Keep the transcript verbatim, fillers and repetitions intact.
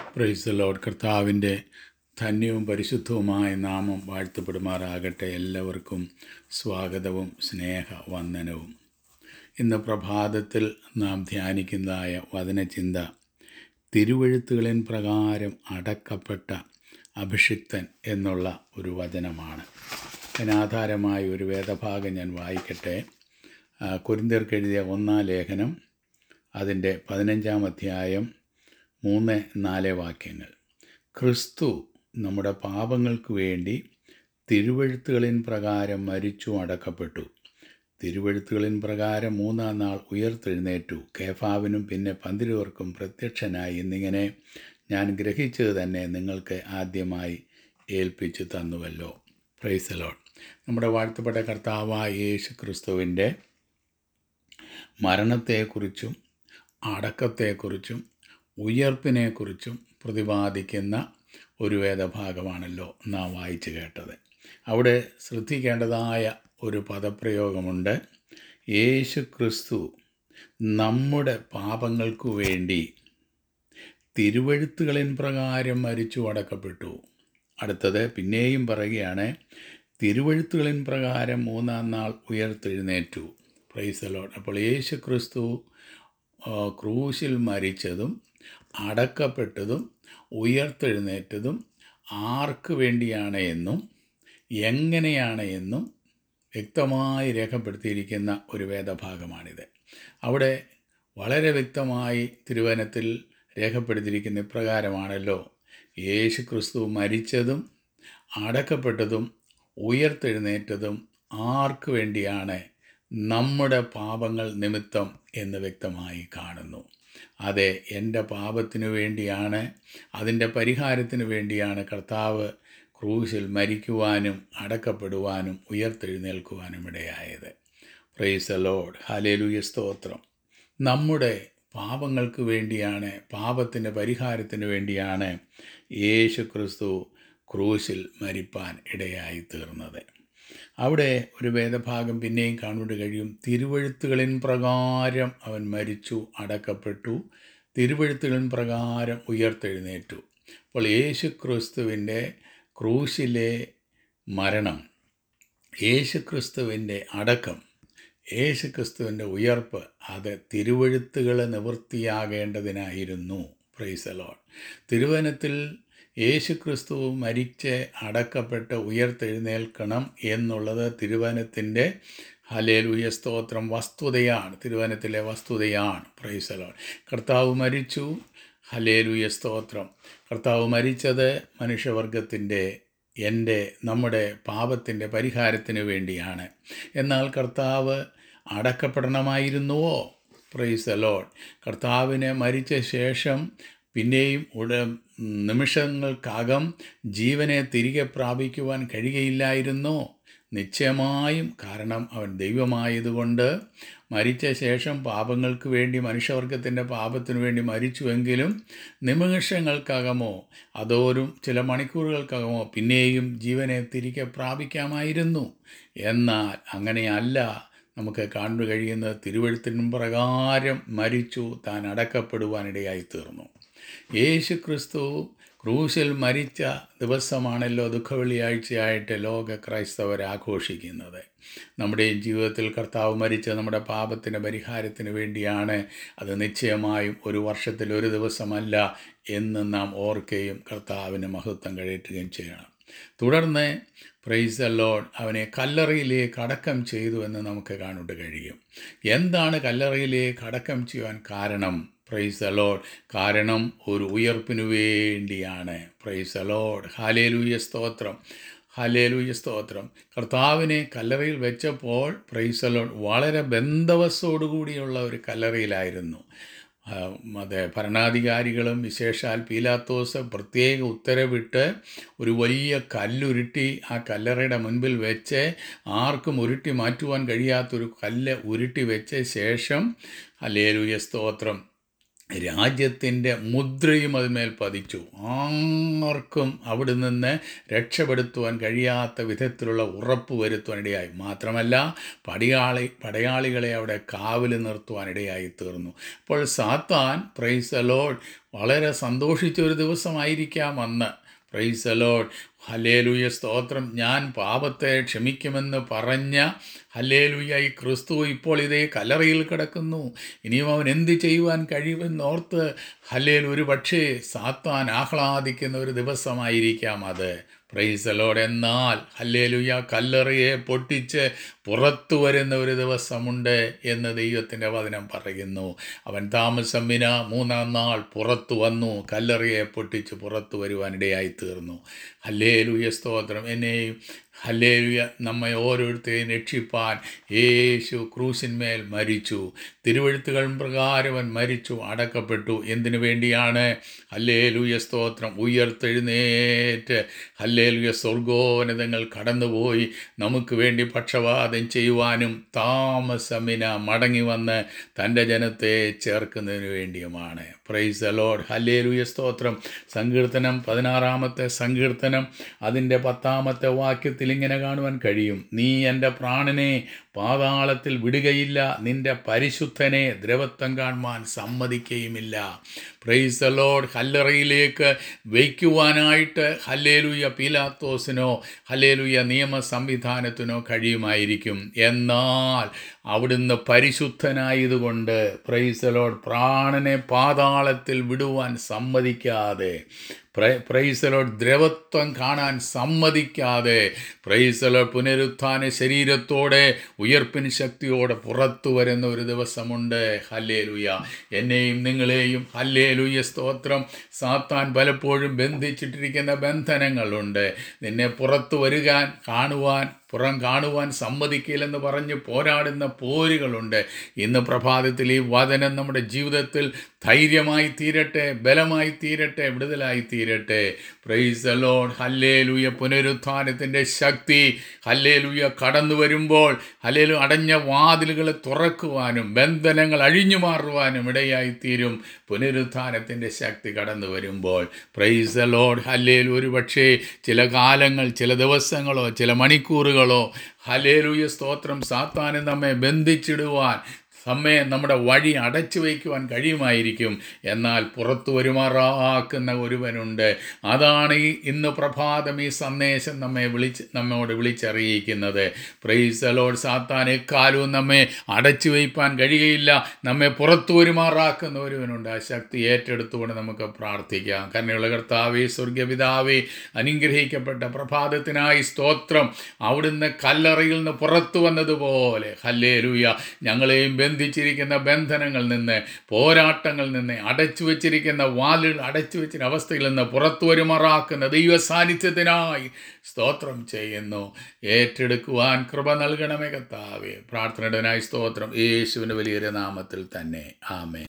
Price the Lord. കർത്താവിൻ്റെ ധന്യവും പരിശുദ്ധവുമായ നാമം വാഴ്ത്തപ്പെടുമാറാകട്ടെ. എല്ലാവർക്കും സ്വാഗതവും സ്നേഹവന്ദനവും. ഇന്ന് പ്രഭാതത്തിൽ നാം ധ്യാനിക്കുന്നതായ വചനചിന്ത തിരുവെഴുത്തുകളിൻ പ്രകാരം അടക്കപ്പെട്ട അഭിഷിക്തൻ എന്നുള്ള ഒരു വചനമാണ്. അതിനാധാരമായ ഒരു വേദഭാഗം ഞാൻ വായിക്കട്ടെ. കൊരിന്ത്യർക്ക് എഴുതിയ ഒന്നാം ലേഖനം അതിൻ്റെ പതിനഞ്ചാം അധ്യായം മൂന്ന് നാല് വാക്യങ്ങൾ. ക്രിസ്തു നമ്മുടെ പാപങ്ങൾക്ക് വേണ്ടി തിരുവെഴുത്തുകളിൻ പ്രകാരം മരിച്ചു അടക്കപ്പെട്ടു, തിരുവെഴുത്തുകളിൻ പ്രകാരം മൂന്നാം നാൾ ഉയർത്തെഴുന്നേറ്റു, കേഫാവിനും പിന്നെ പന്തിരുവർക്കും പ്രത്യക്ഷനായി എന്നിങ്ങനെ ഞാൻ ഗ്രഹിച്ചത് തന്നെ നിങ്ങൾക്ക് ആദ്യമായി ഏൽപ്പിച്ചു തന്നുവല്ലോ. Price the Lord. നമ്മുടെ വാഴ്ത്തപ്പെട്ട കർത്താവായ യേശു ക്രിസ്തുവിൻ്റെ മരണത്തെക്കുറിച്ചും അടക്കത്തെക്കുറിച്ചും ഉയർപ്പിനെക്കുറിച്ചും പ്രതിപാദിക്കുന്ന ഒരു വേദഭാഗമാണല്ലോ നാം വായിച്ചു കേട്ടത്. അവിടെ ശ്രദ്ധിക്കേണ്ടതായ ഒരു പദപ്രയോഗമുണ്ട്. യേശു ക്രിസ്തു നമ്മുടെ പാപങ്ങൾക്കു വേണ്ടി തിരുവെഴുത്തുകളിൻ പ്രകാരം മരിച്ചു അടക്കപ്പെട്ടു. അടുത്തത് പിന്നെയും പറയുകയാണ്, തിരുവെഴുത്തുകളിൻ പ്രകാരം മൂന്നാം നാൾ ഉയർത്തെഴുന്നേറ്റു. Praise the lord. അപ്പോൾ യേശു ക്രിസ്തു ക്രൂശിൽ മരിച്ചതും അടക്കപ്പെട്ടതും ഉയർത്തെഴുന്നേറ്റതും ആർക്ക് വേണ്ടിയാണ് എന്നും എങ്ങനെയാണ് എന്നും വ്യക്തമായി രേഖപ്പെടുത്തിയിരിക്കുന്ന ഒരു വേദഭാഗമാണിത്. അവിടെ വളരെ വ്യക്തമായി തിരുവചനത്തിൽ രേഖപ്പെടുത്തിയിരിക്കുന്ന ഇപ്രകാരമാണല്ലോ: യേശു ക്രിസ്തു മരിച്ചതും അടക്കപ്പെട്ടതും ഉയർത്തെഴുന്നേറ്റതും ആർക്ക് വേണ്ടിയാണ്? നമ്മുടെ പാപങ്ങൾ നിമിത്തം എന്ന് വ്യക്തമായി കാണുന്നു. അതെ, എൻ്റെ പാപത്തിനു വേണ്ടിയാണ്, അതിൻ്റെ പരിഹാരത്തിന് വേണ്ടിയാണ് കർത്താവ് ക്രൂശിൽ മരിക്കുവാനും അടക്കപ്പെടുവാനും ഉയർത്തെഴുന്നേൽക്കുവാനും ഇടയായത്. Price the lord. ഹല്ലേലൂയ, സ്തോത്രം. നമ്മുടെ പാപങ്ങൾക്ക് വേണ്ടിയാണ്, പാപത്തിൻ്റെ പരിഹാരത്തിന് വേണ്ടിയാണ് യേശു ക്രിസ്തു ക്രൂശിൽ മരിപ്പാൻ ഇടയായി തീർന്നത്. അവിടെ ഒരു വേദഭാഗം പിന്നെയും കാണുവാൻ കഴിയും. തിരുവെഴുത്തുകളിൻ പ്രകാരം അവൻ മരിച്ചു അടക്കപ്പെട്ടു, തിരുവെഴുത്തുകളിൻ പ്രകാരം ഉയർത്തെഴുന്നേറ്റു. അപ്പോൾ യേശു ക്രിസ്തുവിൻ്റെ ക്രൂശിലെ മരണം, യേശു ക്രിസ്തുവിൻ്റെ അടക്കം, യേശു ക്രിസ്തുവിൻ്റെ ഉയർപ്പ്, അത് തിരുവെഴുത്തുകൾ നിവൃത്തിയാകേണ്ടതിനായിരുന്നു. Praise the lord. തിരുവചനത്തിൽ യേശു ക്രിസ്തു മരിച്ച് അടക്കപ്പെട്ട് ഉയർത്തെഴുന്നേൽക്കണം എന്നുള്ളത് തിരുവചനത്തിൻ്റെ ഹല്ലേലൂയ, സ്തോത്രം, വസ്തുതയാണ്. തിരുവചനത്തിലെ വസ്തുതയാണ്. Praise the lord. കർത്താവ് മരിച്ചു. ഹല്ലേലൂയ, സ്തോത്രം. കർത്താവ് മരിച്ചത് മനുഷ്യവർഗത്തിൻ്റെ, എൻ്റെ, നമ്മുടെ പാപത്തിൻ്റെ പരിഹാരത്തിന് വേണ്ടിയാണ്. എന്നാൽ കർത്താവ് അടക്കപ്പെടണമായിരുന്നുവോ? Price the Lord. കർത്താവിനെ മരിച്ച ശേഷം പിന്നെയും ഉട നിമിഷങ്ങൾക്കകം ജീവനെ തിരികെ പ്രാപിക്കുവാൻ കഴിയുകയില്ലായിരുന്നോ? നിശ്ചയമായും. കാരണം അവൻ ദൈവമായതുകൊണ്ട് മരിച്ച ശേഷം പാപങ്ങൾക്ക് വേണ്ടി, മനുഷ്യവർഗത്തിൻ്റെ പാപത്തിനു വേണ്ടി മരിച്ചുവെങ്കിലും നിമിഷങ്ങൾക്കകമോ അതോരും ചില മണിക്കൂറുകൾക്കകമോ പിന്നെയും ജീവനെ തിരികെ പ്രാപിക്കാമായിരുന്നു. എന്നാൽ അങ്ങനെയല്ല നമുക്ക് കാണാൻ കഴിയുന്നത്. തിരുവെഴുത്തിനും പ്രകാരം മരിച്ചു താൻ അടക്കപ്പെടുവാനിടയായി തീർന്നു. യേശു ക്രിസ്തു ക്രൂശിൽ മരിച്ച ദിവസമാണല്ലോ ദുഃഖവെള്ളിയാഴ്ചയായിട്ട് ലോക ക്രൈസ്തവർ ആഘോഷിക്കുന്നത്. നമ്മുടെയും ജീവിതത്തിൽ കർത്താവ് മരിച്ച നമ്മുടെ പാപത്തിൻ്റെ പരിഹാരത്തിന് വേണ്ടിയാണ്. അത് നിശ്ചയമായും ഒരു വർഷത്തിൽ ഒരു ദിവസമല്ല എന്ന് നാം ഓർക്കുകയും കർത്താവിന് മഹത്വം കയറ്റുകയും ചെയ്യണം. തുടർന്ന് പ്രൈസ് ദി ലോർഡ്, അവനെ കല്ലറയിലേക്ക് അടക്കം ചെയ്തു എന്ന് നമുക്ക് കാണാൻ കഴിയും. എന്താണ് കല്ലറയിലേക്ക് അടക്കം ചെയ്യുവാൻ കാരണം? Praise the lord. കാരണം ഒരു ഉയർപ്പിനു വേണ്ടിയാണ്. Praise the lord. ഹല്ലേലൂയ, സ്തോത്രം, ഹല്ലേലൂയ, സ്തോത്രം. കർത്താവിനെ കല്ലറയിൽ വെച്ചപ്പോൾ പ്രൈസ് ദി ലോർഡ് വളരെ ബന്ധവസോടുകൂടിയുള്ള ഒരു കല്ലറയിലായിരുന്നു. അതെ, ഭരണാധികാരികളും വിശേഷാൽ പീലാത്തോസ് പ്രത്യേക ഉത്തരവിട്ട് ഒരു വലിയ കല്ലുരുട്ടി ആ കല്ലറയുടെ മുൻപിൽ വെച്ച്, ആർക്കും ഉരുട്ടി മാറ്റുവാൻ കഴിയാത്തൊരു കല്ല് ഉരുട്ടി വെച്ച ശേഷം ഹല്ലേലൂയ, സ്തോത്രം, രാജ്യത്തിൻ്റെ മുദ്രയും അതിന്മേൽ പതിച്ചു. ആർക്കും അവിടെ നിന്ന് രക്ഷപ്പെടുത്തുവാൻ കഴിയാത്ത വിധത്തിലുള്ള ഉറപ്പ് വരുത്തുവാനിടയായി. മാത്രമല്ല പടയാളി പടയാളികളെ അവിടെ കാവൽ നിർത്തുവാനിടയായി തീർന്നു. അപ്പോൾ സാത്താൻ പ്രൈസ് ദി ലോർഡ് വളരെ സന്തോഷിച്ച ഒരു ദിവസമായിരിക്കാം അന്ന്. Price the lord. ഹല്ലേലൂയ, സ്തോത്രം. ഞാൻ പാപത്തെ ക്ഷമിക്കുമെന്ന് പറഞ്ഞ ഹല്ലേലൂയ ഈ ക്രിസ്തു ഇപ്പോൾ ഇതേ കല്ലറയിൽ കിടക്കുന്നു. ഇനിയും അവൻ എന്ത് ചെയ്യുവാൻ കഴിയുമെന്നോർത്ത് ഹല്ലേലൂയ ഒരു പക്ഷേ സാത്താൻ ആഹ്ലാദിക്കുന്ന ഒരു ദിവസമായിരിക്കാം അത്. Praise the lord. എന്നാൽ ഹല്ലേലൂയ കല്ലറയെ പൊട്ടിച്ച് പുറത്തു വരുന്ന ഒരു ദിവസമുണ്ട് എന്ന് ദൈവത്തിൻ്റെ വചനം പറയുന്നു. അവൻ താമസം വിന മൂന്നാം നാൾ പുറത്തു വന്നു, കല്ലറയെ പൊട്ടിച്ച് പുറത്തു വരുവാനിടയായി തീർന്നു. ഹല്ലേലൂയ, സ്തോത്രം. എന്നെയും ഹല്ലേലൂയ നമ്മെ ഓരോരുത്തരെയും രക്ഷിപ്പാൻ യേശു ക്രൂശിന്മേൽ മരിച്ചു. തിരുവെഴുത്തുകൾ പ്രകാരം അവൻ മരിച്ചു, അടക്കപ്പെട്ടു. എന്തിനു വേണ്ടിയാണ്? ഹല്ലേലൂയ, സ്തോത്രം. ഉയർത്തെഴുന്നേറ്റ് ഹല്ലേലൂയ സ്വർഗോന്നതങ്ങൾ കടന്നുപോയി നമുക്ക് വേണ്ടി പക്ഷവാദം ചെയ്യുവാനും താമസമിന മടങ്ങി വന്ന് തൻ്റെ ജനത്തെ ചേർക്കുന്നതിന് വേണ്ടിയുമാണ്. Praise the lord. ഹല്ലേലൂയ, സ്തോത്രം. സങ്കീർത്തനം പതിനാറാമത്തെ സങ്കീർത്തനം അതിൻ്റെ പത്താമത്തെ വാക്യത്തിൽ ഇങ്ങനെ കാണുവാൻ കഴിയും. നീ എൻ്റെ പ്രാണനെ പാതാളത്തിൽ വിടുകയില്ല, നിൻ്റെ പരിശുദ്ധനെ ദ്രവത്വം കാണുവാൻ സമ്മതിക്കുകയുമില്ല. Praise the lord. കല്ലറയിലേക്ക് വയ്ക്കുവാനായിട്ട് ഹല്ലേലൂയ പീലാത്തോസിനോ ഹല്ലേലൂയ നിയമ സംവിധാനത്തിനോ കഴിയുമായിരിക്കും. എന്നാൽ അവിടുന്ന് പരിശുദ്ധനായതുകൊണ്ട് പ്രൈസ് ദി ലോർഡ് പ്രാണനെ പാതാളത്തിൽ വിടുവാൻ സമ്മതിക്കാതെ, പ്രൈസ് ദി ലോർഡ് ദ്രവത്വം കാണാൻ സമ്മതിക്കാതെ, പ്രൈസ് ദി ലോർഡ് പുനരുത്ഥാന ശരീരത്തോടെ ഉയർപ്പിന് ശക്തിയോടെ പുറത്തു വരുന്ന ഒരു ദിവസമുണ്ട്. ഹല്ലേലൂയ. എന്നെയും നിങ്ങളെയും ഹല്ലേലൂയ, സ്തോത്രം. സാത്താൻ പലപ്പോഴും ബന്ധിച്ചിട്ടിരിക്കുന്ന ബന്ധനങ്ങളുണ്ട്. നിന്നെ പുറത്തു വരുവാൻ കാണുവാൻ പുറം കാണുവാൻ സമ്മതിക്കില്ലെന്ന് പറഞ്ഞ് പോരാടുന്ന പോരുകളുണ്ട്. ഇന്ന് പ്രഭാതത്തിൽ ഈ വചനം നമ്മുടെ ജീവിതത്തിൽ ധൈര്യമായി തീരട്ടെ, ബലമായി തീരട്ടെ, വിടുതലായി തീരട്ടെ. Praise the lord. ഹല്ലേലൂയ. പുനരുത്ഥാനത്തിൻ്റെ ശക്തി ഹല്ലേലൂയ കടന്നു വരുമ്പോൾ ഹല്ലേലൂയ അടഞ്ഞ വാതിലുകൾ തുറക്കുവാനും ബന്ധനങ്ങൾ അഴിഞ്ഞു മാറുവാനും ഇടയായിത്തീരും. പുനരുത്ഥാനത്തിൻ്റെ ശക്തി കടന്നു വരുമ്പോൾ പ്രൈസ് ദി ലോർഡ്. ഹല്ലേലൂയ. ഒരു പക്ഷേ ചില കാലങ്ങൾ, ചില ദിവസങ്ങളോ ചില മണിക്കൂറുകളോ ഹല്ലേലൂയ, സ്തോത്രം, സാത്താനെ നമ്മെ ബന്ധിച്ചിടുവാൻ, നമ്മെ നമ്മുടെ വഴി അടച്ചു വയ്ക്കുവാൻ കഴിയുമായിരിക്കും. എന്നാൽ പുറത്തു വരുമാറാക്കുന്ന ഒരുവനുണ്ട്. അതാണ് ഈ ഇന്ന് പ്രഭാതം ഈ സന്ദേശം നമ്മെ വിളിച്ച് നമ്മോട് വിളിച്ചറിയിക്കുന്നത്. Price the Lord. സാത്താൻ എക്കാലവും നമ്മെ അടച്ചു വയ്പ്പാൻ കഴിയുകയില്ല. നമ്മെ പുറത്തു വരുമാറാക്കുന്ന ഒരുവനുണ്ട്. ആ ശക്തി ഏറ്റെടുത്തുകൊണ്ട് നമുക്ക് പ്രാർത്ഥിക്കാം. കരുണയുള്ള കർത്താവേ, സ്വർഗ്ഗപിതാവേ, അനുഗ്രഹിക്കപ്പെട്ട പ്രഭാതത്തിനായി സ്തോത്രം. അവിടുന്ന് കല്ലറയിൽ നിന്ന് പുറത്തു വന്നതുപോലെ ഹല്ലേലൂയ ഞങ്ങളെയും ബന്ധിച്ചിരിക്കുന്ന ബന്ധനങ്ങളിൽ നിന്ന്, പോരാട്ടങ്ങളിൽ നിന്ന്, അടച്ചു വച്ചിരിക്കുന്ന വാലുകൾ അടച്ചു വച്ചിരിക്കുന്ന അവസ്ഥയിൽ നിന്ന് പുറത്തു വരുമാറാക്കുന്ന ദൈവ സാന്നിധ്യത്തിനായി സ്തോത്രം ചെയ്യുന്നു. ഏറ്റെടുക്കുവാൻ കൃപ നൽകണമേ കർത്താവേ. പ്രാർത്ഥനയുടനായി സ്തോത്രം. യേശുവിൻ്റെ വലിയൊരു നാമത്തിൽ തന്നെ. ആമേൻ.